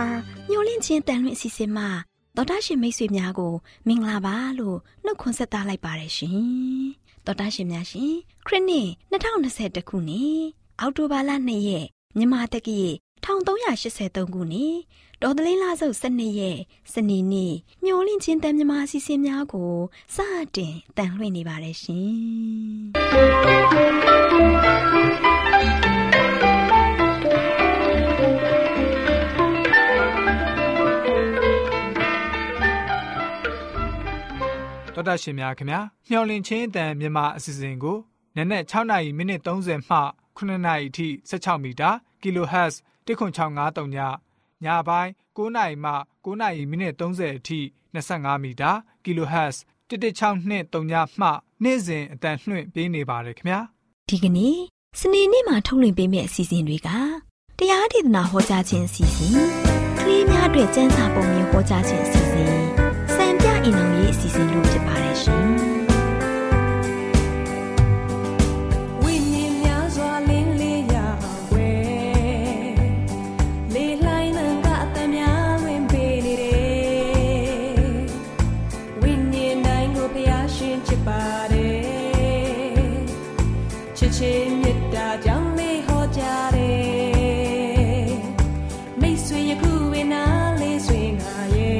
ညိုလင့်ချင်းတန်လွင့်စီစဉ်မှာတော်တာရှင်မိတ်ဆွေများကိုမင်္ဂလာပါလို့နှုတ်ခွန်းဆက်သလိုက်ပါတယ်ရှင်တော်တာရှင်များရှင်ခရစ်နှစ်2021ခုနှစ်အောက်တိုဘာလ2ရက်မြန်မာတက္ကရာ1383ခုနှစ်တော်သလင်းလဆုပ်12ရက်စနေနေ့ညိုလင့်ချင်းတန်မြမာစီစဉ်များကိုစတင်တန်လွှင့်နေပါတယ်ရှင်တော်တာရှင်များခင်ဗျာမျှော်လင့်ခြင်းအတန်မြန်မာအစီအစဉ်ကိုနက်နက်6:30မှ9:30အထိ16မီတာ kHz 10653ညညပိုင်း9:00မှ9:30အထိ25မီတာ kHz 11623ညမှနေ့စဉ်အတန်လွှင့်ပေးနေပါတယ်ခင်ဗျာဒီကနေ့စနေနေ့မှာထုတ်လွှင့်ပေးမယ့်အစီအစဉ်တွေကတရားဒေသနာဟောကြားခြင်းအစီအစဉ်ကလေးများအတွက်စံစာပုံမျိုးဟောကြားခြင်းအစီအစဉ်စံပြအိမ်တော်ရေးအစီအစဉ်တို့ဖြစ်ပါတယ်ရှင်ဝိညာဉ်များစွာလင်းလေးရာဝဲလေးလှိုင်းနှံကအတများလွင်ပေးနေတယ်ဝိညာဉ်တိုင်းကိုဖျားရှင်ချစ်ပါတယ်ချစ်ချင်းမြတ်တာကြောင့်လေးဟောကြားတယ်မိတ်ဆွေယခုဝေနာလေးဆွေငါရဲ့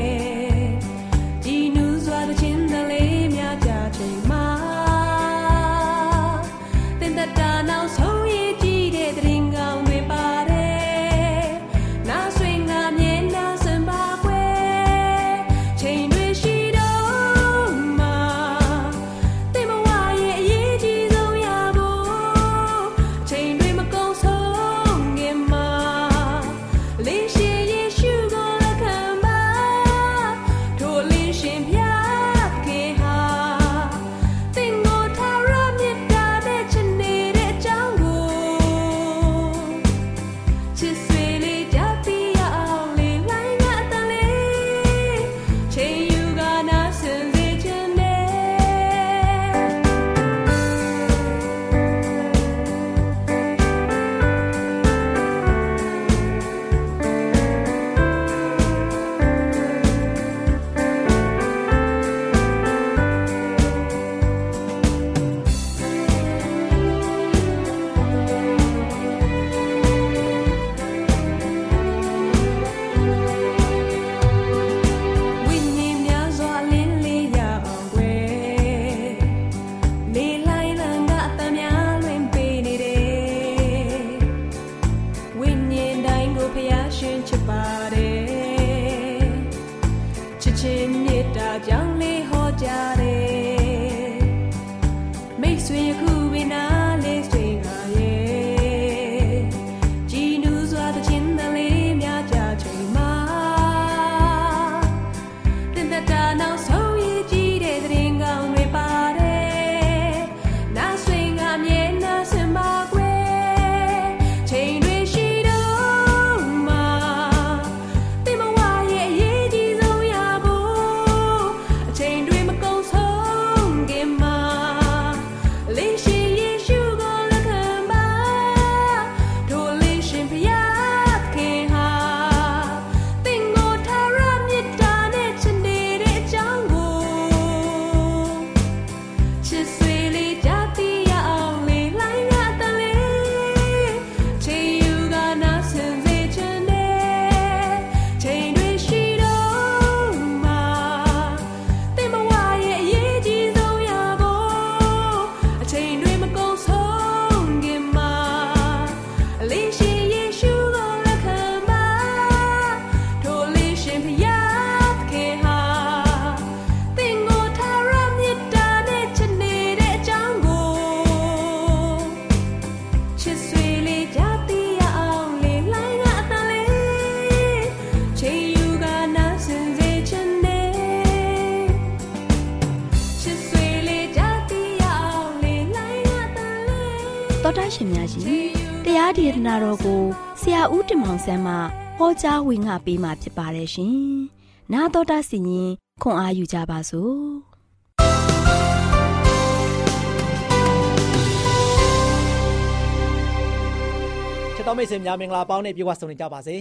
တော်တာရှင်များရှင်တရားဒေသနာတော်ကိုဆရာဦးတင်မောင်ဆန်းမှဟောကြားဝင်ငါပေးมาဖြစ်ပါတယ်ရှင်။နာတော်တာစီရင်ခွန်အားယူကြပါစို့။ချစ်တော်မိတ်ဆွေများမင်္ဂလာပေါင်းနဲ့ပြေဝဆုံနေကြပါစေ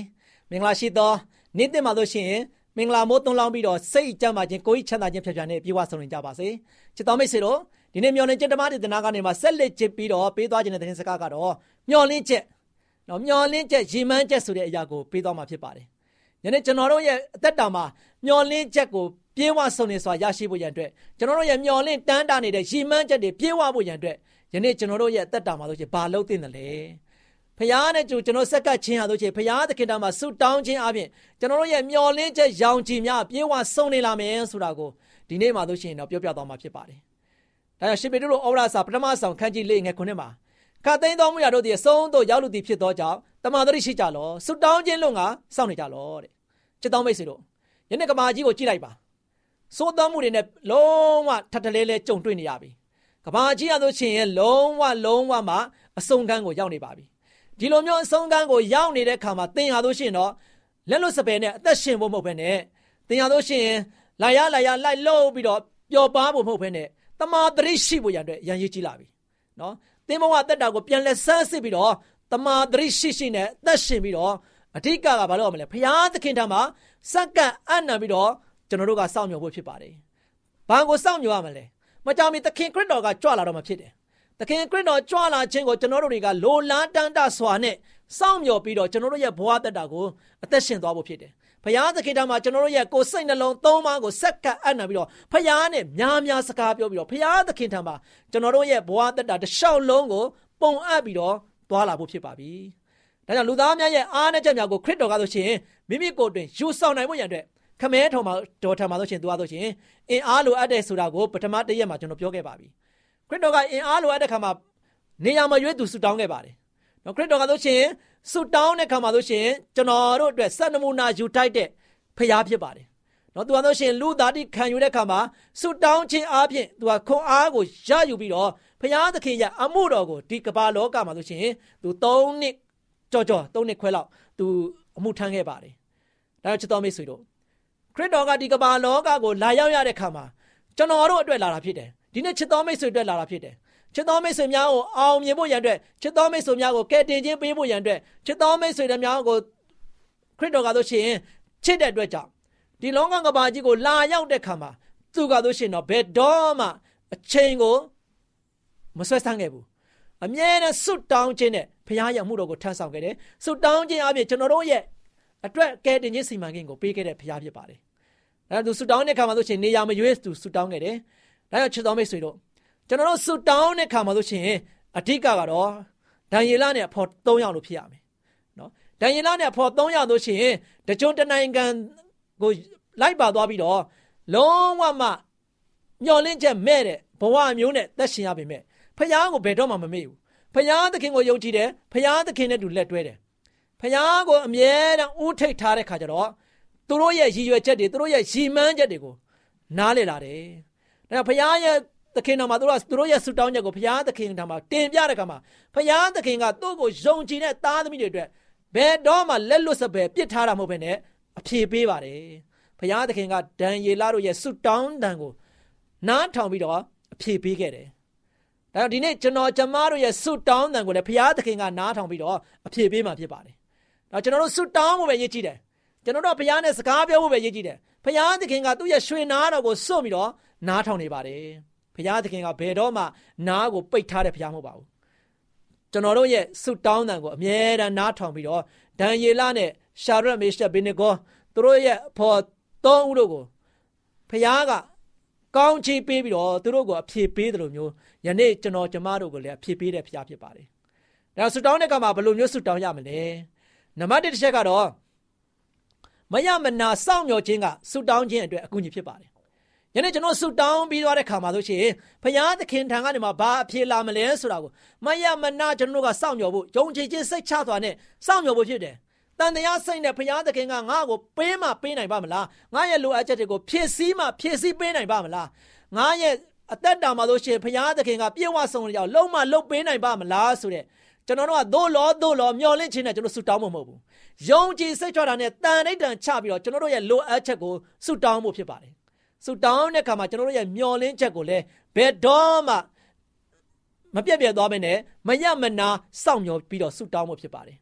မင်္ဂလာရှိသောနေ့တင်မှာလို့ရှိရင်မင်္ဂလာမိုးသွန်းလောင်းပြီးတော့စိတ်ကြမ်းပါခြင်းကိုယ်ချမ်းသာခြင်းဖြတ်ဖြတ်နဲ့ပြေဝဆုံးနေကြပါစေချစ်တော်မိတ်ဆွေတို့ဒီနေ့မျှော်လင့်ချက်ဓမ္မဒေသနာကနေမှာဆက်လက်ချစ်ပြီးတော့ပေးသွားခြင်းတဲ့သတင်းစကားကတော့မျှော်လင့်ချက်နော်မျှော်လင့်ချက်ရည်မှန်းချက်ဆိုတဲ့အရာကိုပေးသွားမှာဖြစ်ပါတယ်ယနေ့ကျွန်တော်တို့ရဲ့အသက်တာမှာမျှော်လင့်ချက်ကိုပြေဝဆုံးနေစွာရရှိဖို့ရန်အတွက်ကျွန်တော်တို့ရဲ့မျှော်လင့်တန်းတာနေတဲ့ရည်မှန်းချက်တွေပြေဝဖို့ရန်အတွက်ယနေ့ကျွန်တော်တို့ရဲ့အသက်တာမှာလို့ရှိရင်ဘာလုပ်သင့်တယ်လဲဖခင်နဲ့ကျွန်တော်ဆက်ကပ်ခြင်းဟာလို့ရှိရင်ဖခင်သခင်တော်မှာဆုတောင်းခြင်းအပြင်ကျွန်တော်တို့ရဲ့မျှော်လင့်ချက်ရောင်ချီများပြေဝဆုံးနေလာမယ်ဆိုတာကိုဒီနေ့မှာလို့ရှိရင်တော့ပြောပြသွားမှာဖြစ်ပါတယ်။ဒါကြောင့်ရှင်ပေတရုဩဝါဒစာပထမဆောင်ခန်းကြီး၄ငယ်9မှာခတ်သိမ်းသောမှုရာတို့သည်အဆုံးသို့ရောက်လူသည်ဖြစ်သောကြောင့်တမန်တော်ရှိကြလောဆုတောင်းခြင်းလုံးကစောင့်နေကြလောတဲ့။ချစ်တော်မိတ်ဆွေတို့ယနေ့ကမာကြီးကိုကြည့်လိုက်ပါ။သို့သောမှုတွေနဲ့လုံးဝထပ်တလဲလဲကြုံတွေ့နေရပြီ။ကမာကြီးရလို့ရှိရင်လုံးဝမှအဆုံးခန်းကိုရောက်နေပါပြီ။ဒီလိုမျိုးအဆုံးခန်းကိုရောက်နေတဲ့ခါမှာသင်ဟာလို့ရှိရင်တော့လက်လွတ်စပယ်နဲ့အသက်ရှင်ဖို့မဟုတ်ဘဲနဲ့သင်ဟာလို့ရှိရင်လာရလိုက်လို့ပြီးတော့ပျော်ပါဖို့မဟုတ်ဘဲနဲ့တမာတရိရှိဖို့ရန်အတွက်ရန်ရည်ကြီးလာပြီနော်သင်ဘဝတက်တာကိုပြန်လက်ဆန်းစစ်ပြီးတော့တမာတရိရှိနဲ့အသက်ရှင်ပြီးတော့အဓိကကဘာလို့ရမလဲဖခင်သခင်ထံမှာစက္ကန့်အံ့နံပြီးတော့ကျွန်တော်တို့ကစောင့်မျှော်ဖို့ဖြစ်ပါတယ်ဘာကိုစောင့်မျှော်ရမလဲမကြောင်မီသခင်ခရစ်တော်ကကြွလာတော့မှဖြစ်တယ်သခင်ခရစ်တော်ကြွလာခြင်းကိုကျွန်တော်တို့တွေကလိုလားတမ်းတစွာနဲ့စောင့်မျှော်ပြီးတော့ကျွန်တော်တို့ရဲ့ဘဝတက်တာကိုအသက်ရှင်သွားဖို့ဖြစ်တယ်ဖခင်သခင်ထံမှာကျွန်တော်တို့ရဲ့ကိုယ်စိတ်နှလုံးသုံးပါးကိုစက္ကန့်အံ့နံပြီးတော့ဖခင်နဲ့များစကားပြောပြီးတော့ဖခင်သခင်ထံမှာကျွန်တော်တို့ရဲ့ဘဝတက်တာတစ်လျှောက်လုံးကိုပုံအပ်ပြီးတော့သွားလာဖို့ဖြစ်ပါပြီဒါကြောင့်လူသားများရဲ့အားနည်းချက်များကိုခရစ်တော်ကဆိုရှင်မိမိကိုယ်တွင်ယူဆောင်နိုင်ဖို့ရန်အတွက်ခမဲထော်မှာတော်ထံမှာဆိုရှင်သူဆိုရှင်အင်အားလိုအပ်တဲ့ဆိုတာကိုပထမတစ်ရက်မှာကျွန်တော်ပြောခဲ့ပါပြီခရစ်တော်ကအင်အားလိုအပ်တဲ့ခါမှာနေရာမရွေးသူဆုတောင်းခဲ့ပါတယ်နော်ခရစ်တော်ကဆိုရှင်ဆုတောင်းတဲ့ခါမှာဆိုရှင်ကျွန်တော်တို့အတွက်စံနမူနာယူထိုက်တဲ့ဖရားဖြစ်ပါတယ်နော်သူကဆိုရှင်လူသားတိခံယူတဲ့ခါမှာဆုတောင်းခြင်းအပြင်သူကခွန်အားကိုရယူပြီးတော့ဖရားသခင်ရဲ့အမှုတော်ကိုဒီကမ္ဘာလောကမှာဆိုရှင်သူ3နှစ်ကြော်3နှစ်ခွဲလောက်သူအမှုထမ်းခဲ့ပါတယ်ဒါကြောင့်ချစ်တော်မိတ်ဆွေတို့ခရစ်တော်ကဒီကမ္ဘာလောကကိုလာရောက်ရတဲ့ခါမှာကျွန်တော်တို့အတွက်လာတာဖြစ်တယ်ဒီနေ့ချစ်တော်မိတ်ဆွေအတွက်လာတာဖြစ်တယ်ချစ်တော်မိတ်ဆွေများကိုအောင်မြင်ဖို့ရန်အတွက်ချစ်တော်မိတ်ဆွေများကိုကယ်တင်ခြင်းပေးဖို့ရန်အတွက်ချစ်တော်မိတ်ဆွေများကိုခရစ်တော်ကဆိုရှင်ချစ်တဲ့အတွက်ကြောင့်ဒီလောကကမ္ဘာကြီးကိုလာရောက်တဲ့ခါမှာသူကဆိုရှင်တော့ဘယ်တော့မှအချိန်ကိုမဆွဲဆန်းခဲ့ဘူးအမြဲတမ်းဆုတောင်းခြင်းနဲ့ဘုရားရဲ့အမှုတော်ကိုထမ်းဆောင်ခဲ့တယ်ဆုတောင်းခြင်းအပြင်ကျွန်တော်တို့ရဲ့အတွက်ကယ်တင်ခြင်းစီမံကိန်းကိုပေးခဲ့တဲ့ဘုရားဖြစ်ပါတယ်ဒါကြောင့်သူဆုတောင်းတဲ့ခါမှာဆိုရှင်နေရာမရွေးသူဆုတောင်းခဲ့တယ်ဒါကြောင့်ချစ်တော်မိတ်ဆွေတို့ကျွန်တော်တို့ဆုတောင်းတဲ့ခါမှာဆိုရှင်အဓိကကတော့ဒံယေလနဲ့အဖော်3ယောက်လို့ဖြစ်ရမယ်နော်ဒံယေလနဲ့အဖော်3ယောက်ဆိုရှင်တကြွတနိုင်ငံကိုလိုက်ပါသွားပြီးတော့လုံးဝမှမျောလင့်ချက်မဲ့တဲ့ဘဝမျိုးနဲ့သက်ရှင်ရပေမဲ့ဖခင်ကိုဘယ်တော့မှမမေ့ဘူးဖခင်သခင်ကိုယုံကြည်တယ်ဖခင်သခင်နဲ့တူလက်တွဲတယ်ဖခင်ကိုအမြဲတမ်းဦးထိပ်ထားတဲ့ခါကျတော့သူတို့ရဲ့ရည်ရွယ်ချက်တွေသူတို့ရဲ့ရည်မှန်းချက်တွေကိုနားလည်လာတယ်ဒါဖခင်ရဲ့သခင်တော်မှာသူတို့ရဲ့ဆုတောင်းချက်ကိုဘုရားသခင်ထံမှာတင်ပြတဲ့အခါမှာဘုရားသခင်ကသူ့ကိုယုံကြည်တဲ့သားသမီးတွေအတွက်ဘယ်တော့မှလက်လွတ်စပယ်ပစ်ထားတာမဟုတ်ဘဲနဲ့အဖြေပေးပါတယ်ဘုရားသခင်ကဒံယေလတို့ရဲ့ဆုတောင်းတန်ကိုနားထောင်ပြီးတော့အဖြေပေးခဲ့တယ်ဒါကြောင့်ဒီနေ့ကျွန်တော်ကျမတို့ရဲ့ဆုတောင်းတန်ကိုလည်းဘုရားသခင်ကနားထောင်ပြီးတော့အဖြေပေးမှာဖြစ်ပါတယ်ဒါကျွန်တော်တို့ဆုတောင်းဖို့ပဲရည်ကြည်တယ်ကျွန်တော်တို့ဘုရားနဲ့စကားပြောဖို့ပဲရည်ကြည်တယ်ဘုရားသခင်ကသူ့ရဲ့ရွှေနာတော်ကိုစွန့်ပြီးတော့နားထောင်နေပါတယ်ဘုရားသခင်ကဘယ်တော့မှနားကိုပိတ်ထားတဲ့ဘုရားမဟုတ်ပါဘူးကျွန်တော်တို့ရဲ့ဆုတောင်းတန်ကိုအမြဲတမ်းနားထောင်ပြီးတော့ဒံယေလနဲ့ရှာရတ်မေရှက်ဘေနေဂေါသူတို့ရဲ့ဖော်3ဦးတို့ကိုဘုရားကကောင်းချီးပေးပြီးတော့သူတို့ကိုအဖြေပေးတယ်လို့မျိုးယနေ့ကျွန်တော်ကျမတို့ကိုလည်းအဖြေပေးတဲ့ဘုရားဖြစ်ပါတယ်ဒါဆုတောင်းတဲ့အခါမှာဘယ်လိုမျိုးဆုတောင်းရမလဲနံပါတ်1တစ်ချက်ကတော့မယမနာစောင့်မျှော်ခြင်းကဆုတောင်းခြင်းအတွက်အကူအညီဖြစ်ပါတယ်ယနေ့ကျွန်တော်ဆုတောင်းပြီးသွားတဲ့ခါမှာဆိုရှင်ဘုရားသခင်ထံကနေမှဘာအဖြေလာမလဲဆိုတာကိုမယမနာကျွန်တော်ကစောင့်မျှော်ဖို့ယုံကြည်ခြင်းစိတ်ချစွာနဲ့စောင့်မျှော်ဖို့ဖြစ်တယ်တန်တရားစိတ်နဲ့ဘုရားသခင်ကငါ့ကိုပေးမှပေးနိုင်ပါမလားငါရဲ့လိုအပ်ချက်တွေကိုဖြည့်ဆည်းမှဖြည့်ဆည်းပေးနိုင်ပါမလားငါရဲ့အသက်တာမှာဆိုရှင်ဘုရားသခင်ကပြည့်ဝဆုံးကြောင်းလုံးမလုံးပေးနိုင်ပါမလားဆိုတဲ့ကျွန်တော်တို့ကသို့လောမျောလင့်ခြင်းနဲ့ကျွန်တော်ဆုတောင်းဖို့မဟုတ်ဘူးယုံကြည်စိတ်ချတာနဲ့တန်ဋိဌာန်ချပြီးတော့ကျွန်တော်တို့ရဲ့လိုအပ်ချက်ကိုဆုတောင်းဖို့ဖြစ်ပါတယ်ဆုတောင်းတဲ့အခါမှာကျွန်တော်တို့ရဲ့မျောလင့်ချက်ကိုလည်းဘယ်တော့မှမပြတ်သွားဘဲနဲ့မယမနာစောင့်မျှော်ပြီးတော့ဆုတောင်းဖို့ဖြစ်ပါတယ်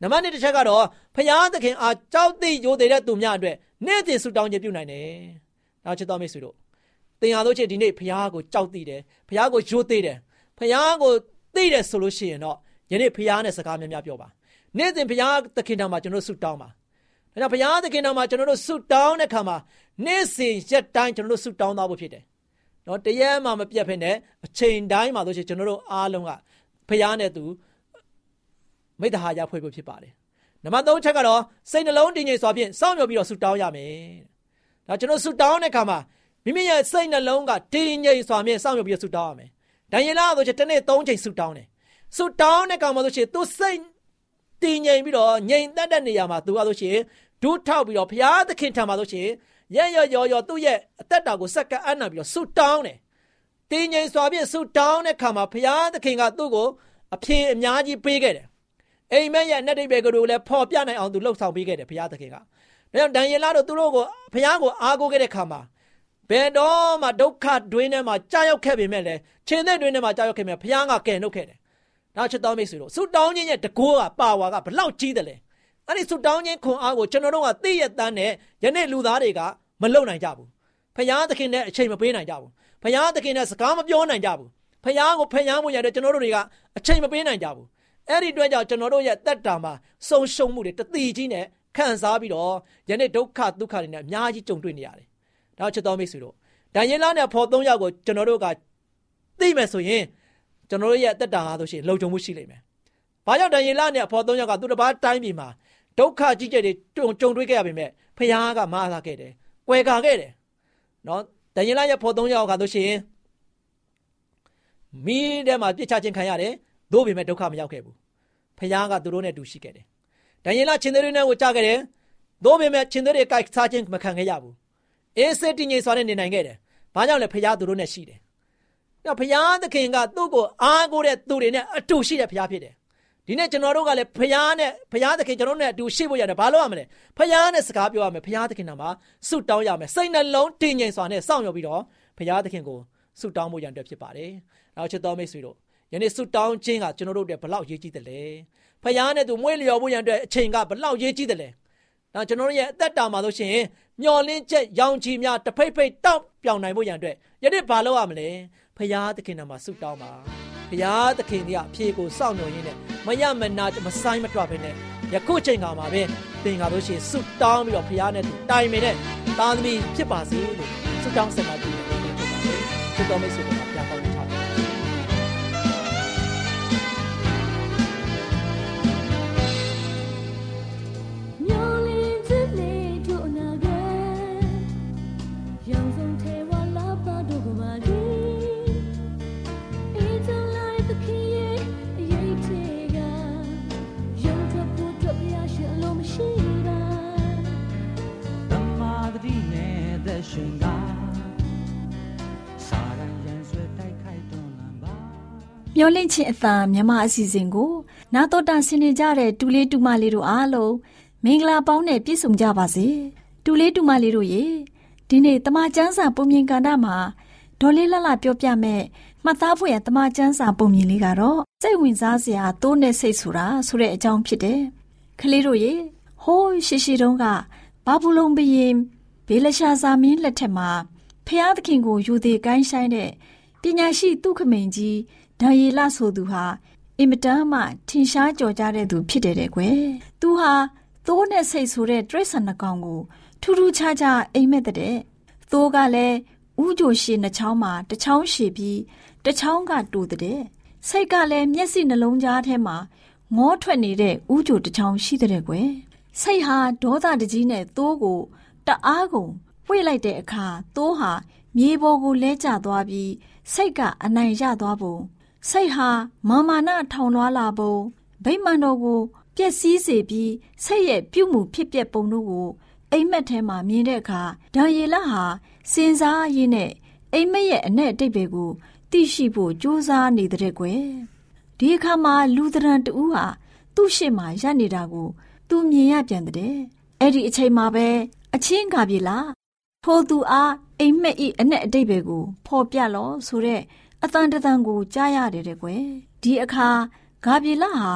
နံပါတ်1တစ်ချက်ကတော့ဖယားသခင်အားကြောက်သိရိုသေတဲ့သူများအတွက်နေ့စဉ်ဆုတောင်းခြင်းပြုနိုင်တယ်။နောက်ချစ်တော်မိတ်ဆွေတို့သင်ဟာတို့ချင်းဒီနေ့ဖယားကိုကြောက်သိတယ်။ဖယားကိုရိုသေတယ်။ဖယားကိုသိတယ်ဆိုလို့ရှိရင်တော့ယနေ့ဖယားနဲ့စကားများများပြောပါ။နေ့စဉ်ဖယားသခင်တော်မှာကျွန်တော်ဆုတောင်းပါ။ဒါကြောင့်ဖယားသခင်တော်မှာကျွန်တော်တို့ဆုတောင်းတဲ့အခါမှာနေ့စဉ်ရက်တိုင်းကျွန်တော်တို့ဆုတောင်းသွားဖို့ဖြစ်တယ်။နော်တရက်မှမပြတ်ဖ ೇನೆ အချိန်တိုင်းမှာတို့ချင်းကျွန်တော်တို့အားလုံးကဖယားနဲ့သူမိတ္တဟာရဖွဲ့ဖို့ဖြစ်ပါတယ်။နံပါတ်3ချက်ကတော့စိတ်နှလုံးတည်ငြိမ်စွာဖြင့်စောင့်မျှော်ပြီးတော့ဆုတောင်းရမယ်။ဒါကျွန်တော်ဆုတောင်းတဲ့အခါမှာမိမိရဲ့စိတ်နှလုံးကတည်ငြိမ်စွာဖြင့်စောင့်မျှော်ပြီးဆုတောင်းရမယ်။ဒံယေလဆိုချင်တစ်နေ့3ချိန်ဆုတောင်းတယ်။ဆုတောင်းတဲ့အခါမှာဆိုရှင်သူစိတ်တည်ငြိမ်ပြီးတော့ငြိမ်သက်တဲ့နေရာမှာသူကဆိုရှင်ဒုထောက်ပြီးတော့ဘုရားသခင်ထံမှာဆိုရှင်ရောသူ့ရဲ့အသက်တာကိုစက္ကန့်အံ့နာပြီးတော့ဆုတောင်းတယ်။တည်ငြိမ်စွာဖြင့်ဆုတောင်းတဲ့အခါမှာဘုရားသခင်ကသူ့ကိုအဖြေအများကြီးပေးခဲ့တယ်။အိမ်မက်ရဲ့အနက်တိတ်ပဲကလေးကိုလည်းဖော်ပြနိုင်အောင်သူလှုပ်ဆောင်ပေးခဲ့တယ်ဘုရားသခင်က။ဒါကြောင့်ဒံယေလတို့သူတို့ကိုဘုရားကိုအားကိုးခဲ့တဲ့အခါမှာဘယ်တော့မှဒုက္ခတွင်းထဲမှာကြာရောက်ခဲ့ပေမဲ့လည်းခြေသက်တွင်းထဲမှာကြာရောက်ခဲ့ပေမဲ့ဘုရားကကယ်နှုတ်ခဲ့တယ်။နောက်ချစ်တော်မိတ်ဆွေတို့ဆုတောင်းခြင်းရဲ့တကောကပါဝါကဘလောက်ကြီးတယ်လဲ။အဲ့ဒီဆုတောင်းခြင်းခွန်အားကိုကျွန်တော်တို့ကသိရတဲ့နဲ့ယနေ့လူသားတွေကမလုံနိုင်ကြဘူး။ဘုရားသခင်နဲ့အချိန်မပေးနိုင်ကြဘူး။ဘုရားသခင်နဲ့စကားမပြောနိုင်ကြဘူး။ဘုရားကိုဖျားမှုရတဲ့ကျွန်တော်တို့တွေကအချိန်မပေးနိုင်ကြဘူး။အဲ့ဒီအတွက်ကြောင့်ကျွန်တော်တို့ရဲ့သက်တာမှာဆုံးရှုံးမှုတွေတတိကြီးနဲ့ခံစားပြီးတော့ယနေ့ဒုက္ခဒုက္ခတွေနဲ့အများကြီးကြုံတွေ့နေရတယ်။နောက်ချစ်တော်မိတ်ဆွေတို့ဒံယေလနဲ့ဖော်3ယောက်ကိုကျွန်တော်တို့ကသိမယ်ဆိုရင်ကျွန်တော်တို့ရဲ့သက်တာဟာဆိုရှင်လုံခြုံမှုရှိလိမ့်မယ်။ဘာကြောင့်ဒံယေလနဲ့ဖော်3ယောက်ကသူတစ်ပါးတိုင်းပြည်မှာဒုက္ခကြီးကျယ်တွေကြုံတွေ့ခဲ့ရပေမဲ့ဖခင်ကမအားထားခဲ့တယ်။ကွယ်ကာခဲ့တယ်။နော်ဒံယေလရဲ့ဖော်3ယောက်ကဆိုရှင်မိထဲမှာပြစ်ချခြင်းခံရတယ်။သို့ပေမဲ့ဒုက္ခမရောက်ခဲ့ဘူး။ဖခင်ကသူတို့နဲ့တူရှိခဲ့တယ်။ဒံယေလချင်းတွေနဲ့ကိုကြားခဲ့တယ်။သို့ပေမဲ့ချင်းတွေကိုက်စားခြင်းမခံခဲ့ရဘူး။အေးစစ်တည်ငြိမ်စွာနဲ့နေနိုင်ခဲ့တယ်။ဘာကြောင့်လဲဖခင်သူတို့နဲ့ရှိတယ်။နောက်ဖခင်သခင်ကသူ့ကိုအားကိုးတဲ့သူတွေနဲ့အတူရှိတဲ့ဖခင်ဖြစ်တယ်။ဒီနေ့ကျွန်တော်တို့ကလည်းဖခင်သခင်ကျွန်တော်တို့နဲ့အတူရှိဖို့ရတယ်ဘာလို့ရမလဲ။ဖခင်နဲ့စကားပြောရမယ်။ဖခင်သခင်နာမှာဆုတောင်းရမယ်။စိတ်နှလုံးတည်ငြိမ်စွာနဲ့စောင့်မျှော်ပြီးတော့ဖခင်သခင်ကိုဆုတောင်းဖို့ရန်အတွက်ဖြစ်ပါတယ်။နောက်ချစ်တော်မိတ်ဆွေတို့ယနေ့ဆုတောင်းခြင်းကကျွန်တော်တို့အတွက်ဘလောက်ရေးကြီးတယ်လဲ။ဖခင်နဲ့သူမွေးလျော်ဖို့ရန်အတွက်အချိန်ကဘလောက်ရေးကြီးတယ်လဲ။နောက်ကျွန်တော်တို့ရဲ့အသက်တာမှာဆိုရှင်မျော်လင့်ချက်ရောင်ချီများတဖိတ်ဖိတ်တောက်ပြောင်နိုင်ဖို့ရန်အတွက်ယနေ့ဘာလုပ်ရမလဲ။ဖခင်သခင်နာမှာဆုတောင်းပါ။ဖခင်သခင်ကအဖြေကိုစောင့်မျှော်ရင်းနဲ့မရမနာမဆိုင်မတွဘဲနဲ့ယခုချိန်ကမှာပဲသင်ကလို့ရှိရင်ဆုတောင်းပြီးတော့ဖခင်နဲ့တိုင်ပင်တဲ့သားသမီးဖြစ်ပါစေလို့ဆုတောင်းဆက်ပါကြည့်တယ်ဖြစ်ပါတယ်။ဆုတောင်းမိတ်ဆွေတို့ပြန်ပေါင်းချပါမျောလင့်ခြင်းအသံမြန်မာအစီအစဉ်ကိုနာတော်တာဆင်နေကြတဲ့တူလေးတူမလေးတို့အားလုံးမင်္ဂလာပေါင်းနဲ့ပြည့်စုံကြပါစေတူလေးတူမလေးတို့ရေဒီနေ့တမချန်းစာပုံမြင်ကဏ္ဍမှာဒေါ်လေးလှလှပြောပြမဲ့မှတ်သားဖို့ရတမချန်းစာပုံမြင်လေးကတော့စိတ်ဝင်စားစရာသိုးနဲ့စိတ်ဆိုတာဆိုတဲ့အကြောင်းဖြစ်တယ်ကလေးတို့ရေဟိုးရှိတုန်းကဘာဘူးလုံဘရင်ဘေလရှာဇာမင်းလက်ထက်မှာဖျားသခင်ကိုယူသေးကိုင်းဆိုင်တဲ့ပညာရှိသူခမိန်ကြီးဒံယေလဆိုသူဟာအင်မတန်မှထင်ရှားကျော်ကြားတဲ့သူဖြစ်တယ်ကွယ်သူဟာသိုးနဲ့စိတ်ဆိုတဲ့တရိษံနှကောင်ကိုထူးထူးခြားခြားအိမ်မက်တဲ့သိုးကလည်းဥကြိုရှည်နှချောင်းမှာတစ်ချောင်းရှည်ပြီးတစ်ချောင်းကတူတဲ့စိတ်ကလည်းမျက်စိနှလုံးကြားထဲမှာငေါထွက်နေတဲ့ဥကြိုတစ်ချောင်းရှိတဲ့ကွယ်စိတ်ဟာဒေါသတကြီးနဲ့သိုးကိုတအားကုန်ဝှေ့လိုက်တဲ့အခါသိုးဟာမြေပေါ်ကိုလဲကျသွားပြီးစိတ်ကအနိုင်ရသွားပုံစိတ်ဟာမာနထောင်လွှားလာပုံဗိမာန်တော်ကိုပျက်စီးစေပြီးစိတ်ရဲ့ပြုမှုဖြစ်ပျက်ပုံတို့ကိုအိမ်မက်ထဲမှာမြင်တဲ့အခါဒံယေလဟာစဉ်းစားရင်းနဲ့အိမ်မက်ရဲ့အ내အတိတ်တွေကိုသိရှိဖို့ကြိုးစားနေတဲ့ကွယ်ဒီအခါမှာလူသဏ္ဍာန်တူဟာသူ့ရှေ့မှာရပ်နေတာကိုသူမြင်ရပြန်တဲ့အဲ့ဒီအချိန်မှာပဲအချင်းကပြေလာထိုသူအားအိမ်မက်ဤအ내အတိတ်တွေကိုဖော်ပြလို့ဆိုတဲ့အတန်တန်ကိုကြားရတယ်တဲ့ကွယ်ဒီအခါဂါပြေလဟာ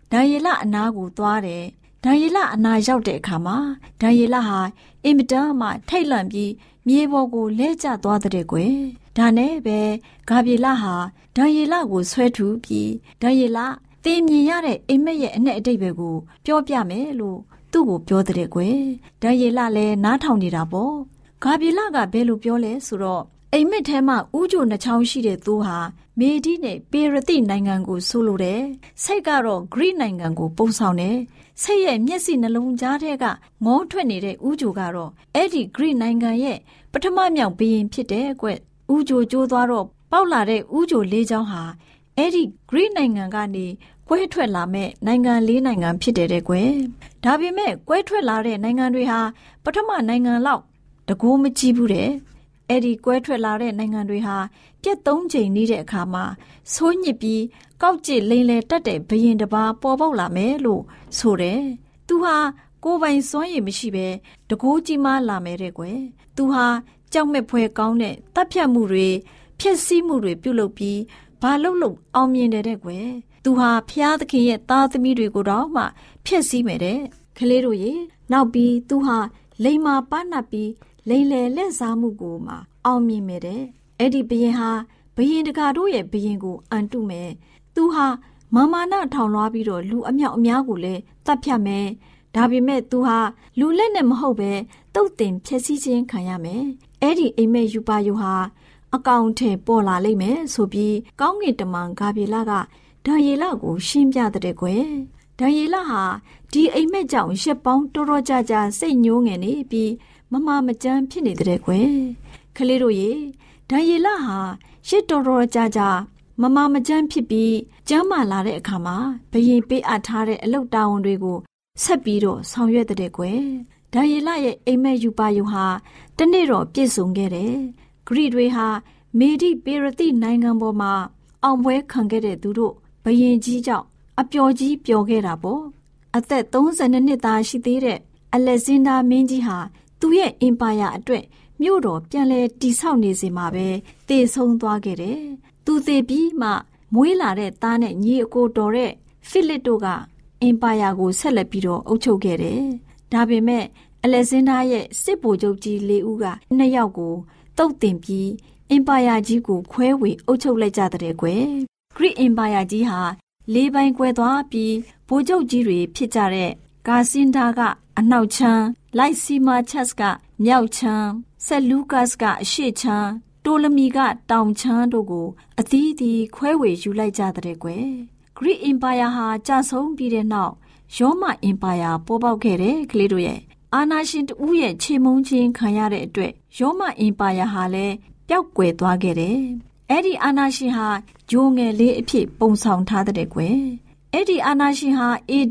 ဒံယေလအနားကိုသွားတယ်။ဒံယေလအနားရောက်တဲ့အခါမှာဒံယေလဟာအင်မတန်မှထိတ်လန့်ပြီးမြေပေါ်ကိုလဲကျသွားတဲ့ကွယ်။ဒါနဲ့ပဲဂါဗျေလဟာဒံယေလကိုဆွဲထူပြီးဒံယေလသင်မြင်ရတဲ့အိမ်မက်ရဲ့အ내အတိတ်ပဲကိုပြောပြမယ်လို့သူ့ကိုပြောတဲ့ကွယ်။ဒံယေလလည်းနားထောင်နေတာပေါ့။ဂါဗျေလကဘယ်လိုပြောလဲဆိုတော့အိမ်မက်ထဲမှာဥကြိုနှချောင်းရှိတဲ့သူဟာမေဒီနဲ့ပေရတိနိုင်ငံကိုဆိုလိုတယ်။စိတ်ကတော့ဂရိနိုင်ငံကိုပုံဆောင်တယ်။စိတ်ရဲ့မျက်စိနှလုံးကြားထဲကငေါထွက်နေတဲ့ဥကြိုကတော့အဲ့ဒီဂရိနိုင်ငံရဲ့ပထမမြောက်ဘုရင်ဖြစ်တဲ့ကွ။ဥကြိုကျိုးသွားတော့ပေါက်လာတဲ့ဥကြိုလေးချောင်းဟာအဲ့ဒီဂရိနိုင်ငံကနေကွဲထွက်လာမဲ့နိုင်ငံ၄နိုင်ငံဖြစ်တဲ့ကွယ်။ဒါပေမဲ့ကွဲထွက်လာတဲ့နိုင်ငံတွေဟာပထမနိုင်ငံလောက်တကိုးမကြည့်ဘူးတဲ့။အဲ့ဒီကွဲထွက်လာတဲ့နိုင်ငံတွေဟာပြက်၃ချိန်နေတဲ့အခါမှာဆိုးညစ်ပြီးကောက်ကျစ်လိမ်လဲတက်တဲ့ဘုရင်တစ်ပါးပေါ်ပေါက်လာမယ်လို့ဆိုတယ်။သူဟာကိုယ်ပိုင်စွမ်းရည်မရှိဘဲတကိုးကြီးမားလာမယ်တဲ့ကွယ်။သူဟာကြောက်မဲ့ဖွယ်ကောင်းတဲ့တပ်ဖြတ်မှုတွေဖျက်ဆီးမှုတွေပြုလုပ်ပြီးဘာလို့အောင်မြင်တဲ့ကွယ်။သူဟာဖျားသခင်ရဲ့သားသမီးတွေကိုတော့မှဖျက်ဆီးမယ်တဲ့။ကလေးတို့ရေနောက်ပြီးသူဟာလိမ်မာပါနပ်ပြီးလိမ်လေလက်စားမှုကိုမှအောင်မြင်မယ်တဲ့။အဲ့ဒီဘုရင်ဟာဘုရင်တကာတို့ရဲ့ဘုရင်ကိုအန်တုမယ်။သူဟာမာနထောင်လွှားပြီးတော့လူအမြောက်အများကိုလည်းတတ်ဖြတ်မယ်။ဒါပေမဲ့သူဟာလူလက်နဲ့မဟုတ်ပဲတုတ်တင်ဖျက်ဆီးခြင်းခံရမယ်။အဲ့ဒီအိမ်မက်ယူပါယိုဟာအကောင်ထဲပေါ်လာလိမ့်မယ်ဆိုပြီးကောင်းကင်တမန်ဂါဗျေလကဒံယေလကိုရှင်းပြတဲ့ကွယ်။ဒံယေလဟာဒီအိမ်မက်ကြောင့်ရက်ပေါင်းတော်တော်ကြာစိတ်ညှိုးငယ်နေပြီးမကြမ်းဖြစ်နေတဲ့ကွယ်။ကလေးတို့ရေဒံယေလဟာရစ်တော်ကြာမကြမ်းဖြစ်ပြီးကျမ်းမာလာတဲ့အခါမှာဘုရင်ပေးအပ်ထားတဲ့အလုပ်တာဝန်တွေကိုဆက်ပြီးတော့ဆောင်ရွက်တဲ့ကွယ်။ဒံယေလရဲ့အိမ်မက်ယူပါယိုဟာတနေ့တော့ပြည့်စုံခဲ့တယ်။ဂရိတွေဟာမေဒီပေရတိနိုင်ငံပေါ်မှာအောင်ပွဲခံခဲ့တဲ့သူတို့ဘုရင်ကြီးကြောင့်အပျော်ကြီးပျော်ခဲ့တာပေါ့။အသက်32နှစ်သားရှိသေးတဲ့အလက်ဇင်ဒါမင်းကြီးဟာသူ့ရဲ့အင်ပါယာအတွက်မြို့တော်ပြန်လဲတည်ဆောက်နေစဉ်မှာပဲတည်ဆုံးသွားခဲ့တယ်။သူသေပြီးမှမွေးလာတဲ့သားနဲ့ညီအကိုတော်တဲ့ဖိလစ်တို့ကအင်ပါယာကိုဆက်လက်ပြီးတော့အုပ်ချုပ်ခဲ့တယ်။ဒါပေမဲ့အလက်ဇင်ဒါရဲ့စစ်ဗိုလ်ချုပ်ကြီး၄ဦးက2ယောက်ကိုတုတ်တင်ပြီးအင်ပါယာကြီးကိုခွဲဝေအုပ်ချုပ်လိုက်ကြတဲ့ကွယ်။ဂရိအင်ပါယာကြီးဟာ၄ပိုင်းကွဲသွားပြီးဗိုလ်ချုပ်ကြီးတွေဖြစ်ကြတဲ့ဂါစင်ဒါကအနောက်ချမ်းလိုက်စီမာချက်စ်ကမြောက်ချမ်းဆက်လူကတ်ကအရှေ့ချမ်းတိုလမီကတောင်ချမ်းတို့ကိုအသီးသီးခွဲဝေယူလိုက်ကြတဲ့ကွယ်ဂရိအင်ပါယာဟာကျဆုံးပြီးတဲ့နောက်ရောမအင်ပါယာပေါ်ပေါက်ခဲ့တဲ့ကလေးတို့ရဲ့အာနာရှင်တဦးရဲ့ခြေမုံချင်းခံရတဲ့အတွက်ရောမအင်ပါယာဟာလည်းပျောက်ကွယ်သွားခဲ့တယ်အဲ့ဒီအာနာရှင်ဟာဂျိုးငယ်လေးအဖြစ်ပုံဆောင်ထားတဲ့ကွယ်အဲ့ဒီအာနာရှင်ဟာ AD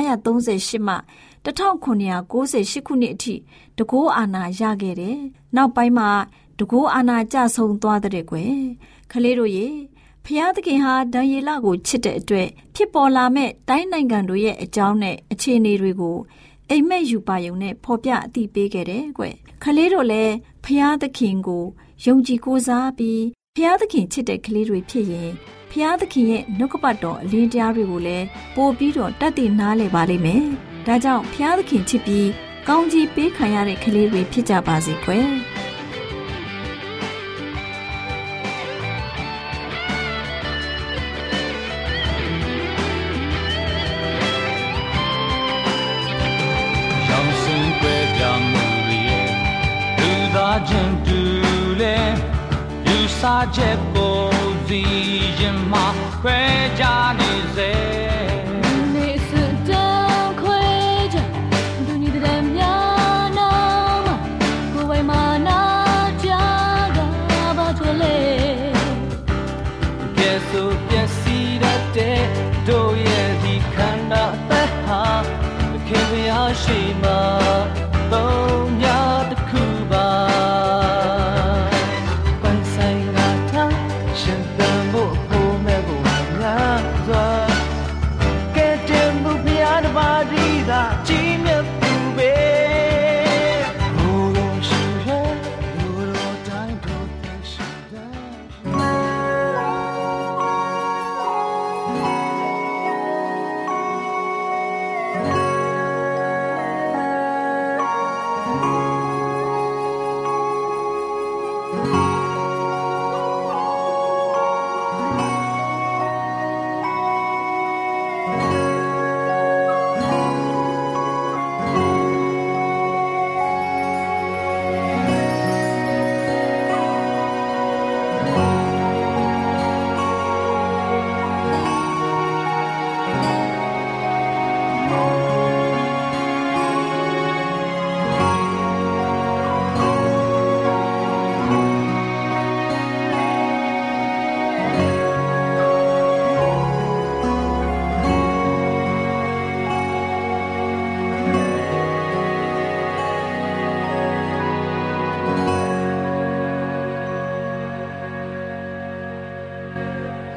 938မှ1998ခုနှစ်အထိတကိုးအာဏာရခဲ့တယ်။နောက်ပိုင်းမှာတကိုးအာဏာကျဆုံးသွားတဲ့ကွယ်။ကလေးတို့ရေဖျားသခင်ဟာဒံယေလကိုချစ်တဲ့အတွက်ဖြစ်ပေါ်လာမဲ့တိုင်းနိုင်ငံတို့ရဲ့အကြောင်းနဲ့အခြေအနေတွေကိုအိမ်မက်ယူပါယုံနဲ့ဖော်ပြအသိပေးခဲ့တယ်ကွယ်။ကလေးတို့လည်းဖျားသခင်ကိုယုံကြည်ကိုးစားပြီးဖျားသခင်ချစ်တဲ့ကလေးတွေဖြစ်ရင်ဖျားသခင်ရဲ့နှုတ်ကပတ်တော်အလင်းတရားတွေကိုလည်းပို့ပြီးတော့တတ်သိနားလည်ပါလိမ့်မယ်။ဒါကြောင့်ဖျားသခင်ချစ်ပြီးကောင်းကြီးပေးခံရတဲ့ကလေးတွေဖြစ်ကြပါစေကွယ်။ရောင်စင်ပွဲပြမှုရဲ့လူသားချင်းတူလေယူဆချက်ပေါ်စီရင်မှာခွဲကြနေစေတို့ရဲ့ဒီခန္ဓာအသက်ဟာခင်ဗျာရှိမှသုံးညတစ်ခုပါပန်းဆိုင်ကထားရှင်သန်ဖို့ဖို့မဲ့ကိုများစွာကဲတင်မှုဖျားတစ်ပါးဒီသာကြီးမြတ်သူပဲဘိုးတော်ရှိရဲ့ဘိုးတော်တိုင်းတော်သိရှိတဲ့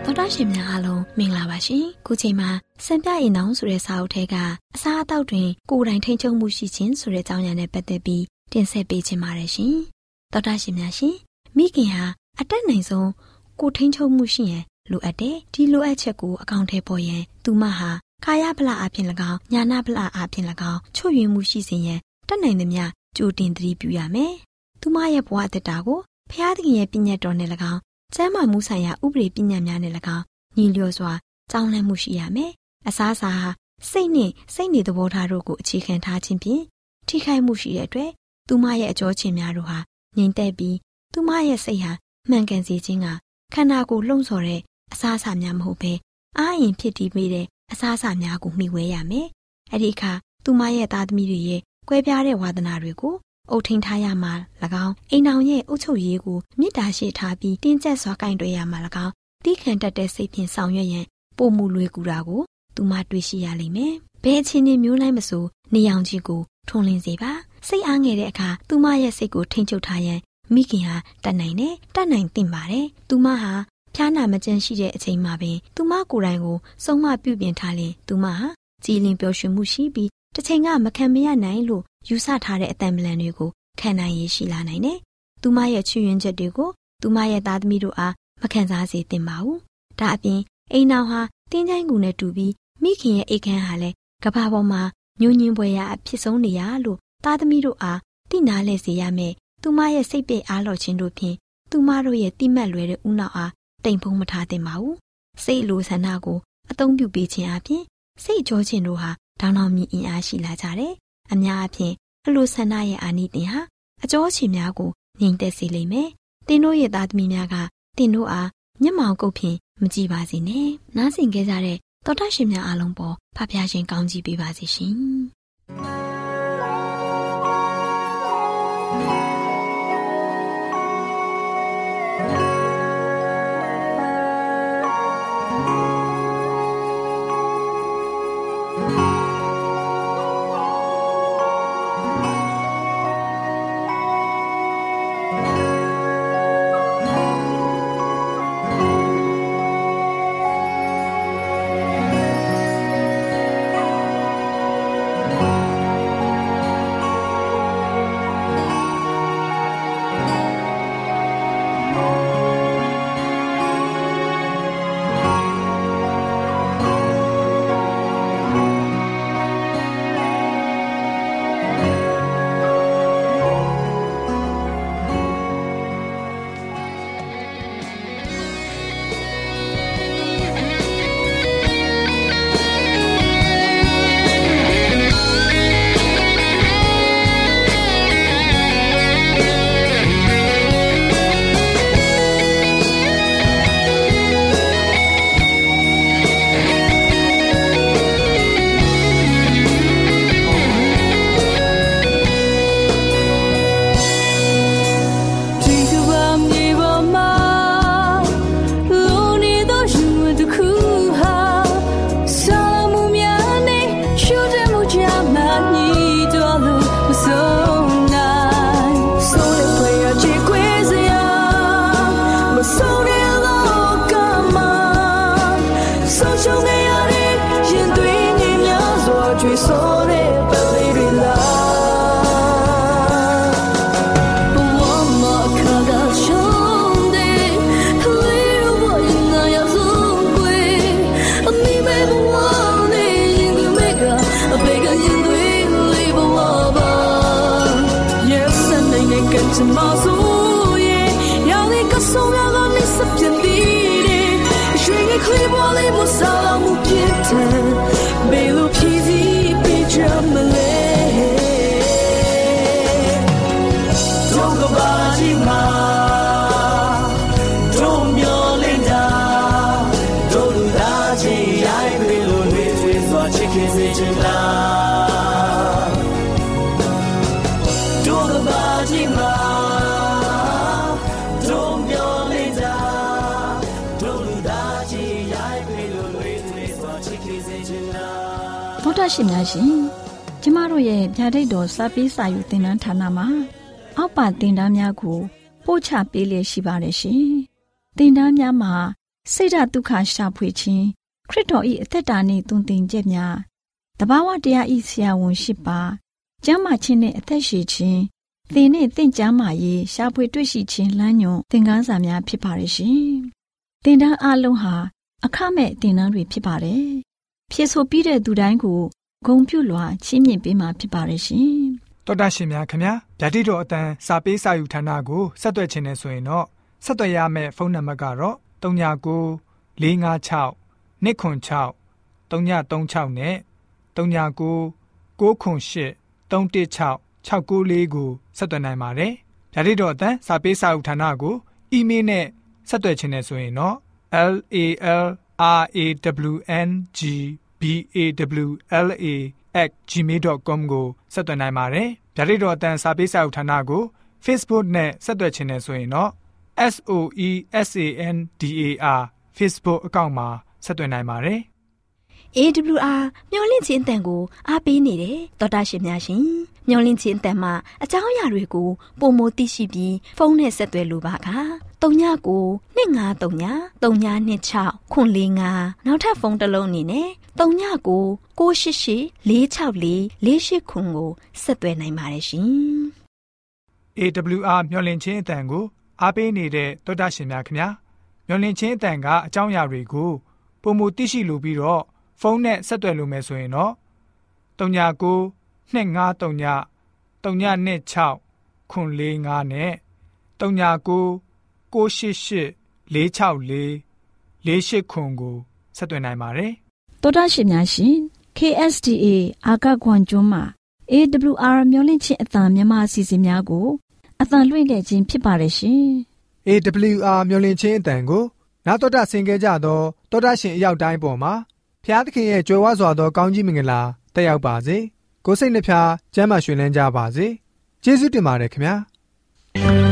သောတာရှင်များအားလုံးမင်္ဂလာပါရှင်။ခုချိန်မှာစံပြအိမ်အောင်ဆိုတဲ့စာအုပ်ထဲကအစားအသောက်တွင်ကိုယ်တိုင်ထိန်းချုပ်မှုရှိခြင်းဆိုတဲ့အကြောင်းအရာနဲ့ပတ်သက်ပြီးတင်ဆက်ပေးခြင်းပါတယ်ရှင်။သောတာရှင်များရှင်မိခင်ဟာအတက်နိုင်ဆုံးကိုထိန်းချုပ်မှုရှိရင်လိုအပ်တယ်။ဒီလိုအပ်ချက်ကိုအကောင့်ထဲပေါ်ရင်သူမဟာကာယဗလအဖြစ်၎င်းညာနာဗလအဖြစ်၎င်းချွတ်ယွင်းမှုရှိစေရင်တက်နိုင်သမျှကြိုတင်သတိပြုရမယ်။သူမရဲ့ဘဝအတ္တကိုဖျားသခင်ရဲ့ပြည့်ညတ်တော်နဲ့၎င်းကျမ်းမာမှုဆိုင်ရာဥပဒေပညာများနဲ့၎င်းညီလျော်စွာကြောင်းလန့်မှုရှိရမယ်။အစားအစာဟာစိတ်နဲ့စိတ်နေသဘောထားတို့ကိုအခြေခံထားခြင်းဖြင့်ထိခိုက်မှုရှိတဲ့အတွက်သူမရဲ့အကြောချင်များတို့ဟာငြိမ်သက်ပြီးသူမရဲ့စိတ်ဟာမှန်ကန်စေခြင်းကခန္ဓာကိုယ်လှုံ့ဆော်တဲ့အစားအစာများမဟုတ်ဘဲအားရင်ဖြစ်တည်ပေးတဲ့အစားအစာများကိုမှီဝဲရမယ်။အဲဒီအခါသူမရဲ့သားသမီးတွေရဲ့ကွဲပြားတဲ့ဝါသနာတွေကိုအုပ်ထိန်ထားရမှာ၎င်းအိမ်အောင်ရဲ့အုပ်ချုပ်ရေးကိုမေတ္တာရှိထားပြီးတင်းကျပ်စွာကင်တွယ်ရမှာ၎င်းတီးခံတတ်တဲ့စိတ်ဖြင့်ဆောင်ရွက်ရန်ပိုမှုလွယ်ကူတာကိုသူမတွေ့ရှိရလိမ့်မယ်။ဘယ်အခြေအနေမျိုးလိုက်မဆိုနေအောင်ကြီးကိုထွန်းလင်းစေပါစိတ်အားငယ်တဲ့အခါသူမရဲ့စိတ်ကိုထိန်းချုပ်ထားရန်မိခင်ဟာတတ်နိုင်သင့်ပါတယ်။သူမဟာဖျားနာမကျန်းရှိတဲ့အချိန်မှာပင်သူမကိုယ်တိုင်ကိုစုံမပြုပြင်ထားရင်သူမဟာကြည်လင်ပျော်ရွှင်မှုရှိပြီးတစ်ချိန်ကမခံမရနိုင်လို့ယူဆထားတဲ့အတန်ပလန်တွေကိုခံနိုင်ရရှိလာနိုင်တယ်။သူမရဲ့ချွေရင်ချက်တွေကိုသူမရဲ့သားသမီးတို့အားမခံစားစေသင့်ပါဘူး။ဒါအပြင်အိမ်နောက်ဟာတင်းချိုင်းကူနဲ့တူပြီးမိခင်ရဲ့အိတ်ခမ်းဟာလည်းကဘာပေါ်မှာညှို့ညင်းပွဲရအဖြစ်ဆုံးနေရလို့သားသမီးတို့အားသိနာလဲစေရမယ်။သူမရဲ့စိတ်ပိတ်အားလော့ခြင်းတို့ဖြင့်သူမတို့ရဲ့တိမှတ်လွယ်တဲ့ဦးနောက်အားတိမ်ဖုံးမထားသင့်ပါဘူး။စိတ်လိုဆန္ဒကိုအသုံးပြုပေးခြင်းအပြင်စိတ်ကြောခြင်းတို့ဟာတောင်းတောင်းမြင်အင်အားရှိလာကြတယ်။အများအပြားအလိုဆန္ဒရဲ့အာနိသင်ဟာအကျော်ချင်များကိုငြိမ်သက်စေလိမ့်မယ်။သင်တို့ရဲ့သားသမီးများကသင်တို့အားမျက်မှောင်ကုပ်ဖြင့်မကြည့်ပါစေနဲ့။နားဆင်ခဲ့ကြတဲ့သောတာရှင်များအားလုံးပေါ်ဖဖျားရှင်ကောင်းချီးပေးပါစေရှင်။သောတာရှင်များရှင်ကျမတို့ရဲ့ဗျာဒိတ်တော်စာပေးစာယူသင်တန်းဌာနမှာအောက်ပါသင်တန်းများကိုပို့ချပေးလျက်ရှိပါတယ်ရှင်သင်တန်းများမှာစိတ်ဓာတ်ဒုက္ခရှာဖွေခြင်းခရစ်တော်၏အသက်တာနှင့်သွန်သင်ချက်များတဘာဝတရား၏ဆရာဝန်ရှိပါကျမ်းမာခြင်းနှင့်အသက်ရှည်ခြင်းသင်နှင့်သင်ကျမ်းမာရေးရှာဖွေတွေ့ရှိခြင်းလမ်းညွန်သင်ခန်းစာများဖြစ်ပါရဲ့ရှင်သင်တန်းအလုံးဟာအခမဲ့သင်တန်းတွေဖြစ်ပါတယ်ဖြစ်ဆိုပြီးတဲ့သူတိုင်းကိုဂုဏ်ပြုလွှာချီးမြှင့်ပေးမှာဖြစ်ပါရဲ့ရှင်တော်တာရှင်များခင်ဗျာဗျာဒိတော်အတန်းစာပေးစာယူဌာနကိုဆက်သွယ်ခြင်းနဲ့ဆိုရင်တော့ဆက်သွယ်ရမယ့်ဖုန်းနံပါတ်ကတော့39 656 296 336နဲ့39 98 316 694ကိုဆက်သွင်းနိုင်ပါတယ်။ဗျာဒိတော်အတန်းစာပေးစာဥထာဏာကိုအီးမေးလ်နဲ့ဆက်သွယ်ခြင်းနဲ့ဆိုရင်တော့ LALRAWNGBAWLA@gmail.com ကိုဆက်သွင်းနိုင်ပါတယ်။ဗျာဒိတော်အတန်းစာပေးစာဥထာဏာကို Facebook နဲ့ဆက်သွယ်ခြင်းနဲ့ဆိုရင်တော့ SOESANDAR Facebook အကောင့်မှာဆက်သွင်းနိုင်ပါတယ်။ AWR မျော်လင့်ခြင်းအတန်ကိုအားပေးနေတယ်တော်တာရှင်များရှင်မျော်လင့်ခြင်းအတန်မှာအကြောင်းအရာတွေကိုပုံမသိရှိပြီးဖုန်းနဲ့ဆက်သွယ်လိုပါက39 253 3926 445နောက်ထပ်ဖုန်းတစ်လုံးအနေနဲ့39 688 464 48ခုကိုဆက်သွယ်နိုင်ပါတယ်ရှင် AWR မျော်လင့်ခြင်းအတန်ကိုအားပေးနေတဲ့တော်တာရှင်များခင်ဗျာမျော်လင့်ခြင်းအတန်ကအကြောင်းအရာတွေကိုပုံမသိရှိလိုပြီးတော့ဖုန်းနဲ့ဆက်သွယ်လို့မယ်ဆိုရင်တော့39 253 326 445နဲ့39 688 464 48ခုကိုဆက်သွင်းနိုင်ပါတယ်။တော်တာရှင်များရှင် KSTA အာကခွန်ကျွန်းမှာ AWR မျိုးလင့်ချင်းအသံမြန်မာအစီအစဉ်များကိုအသံလွှင့်ခဲ့ခြင်းဖြစ်ပါတယ်ရှင်။ AWR မျိုးလင့်ချင်းအသံကိုနားတော်တာဆင် गे ကြတော့တော်တာရှင်အရောက်တိုင်းပေါ်မှာဖျားသခင်ရဲ့ကြွယ်ဝစွာသောကောင်းကြီးမင်္ဂလာတက်ရောက်ပါစေကိုယ်စိတ်နှဖျားကျမ်းမာရွှင်လန်းကြပါစေကျေးဇူးတင်ပါတယ်ခင်ဗျာ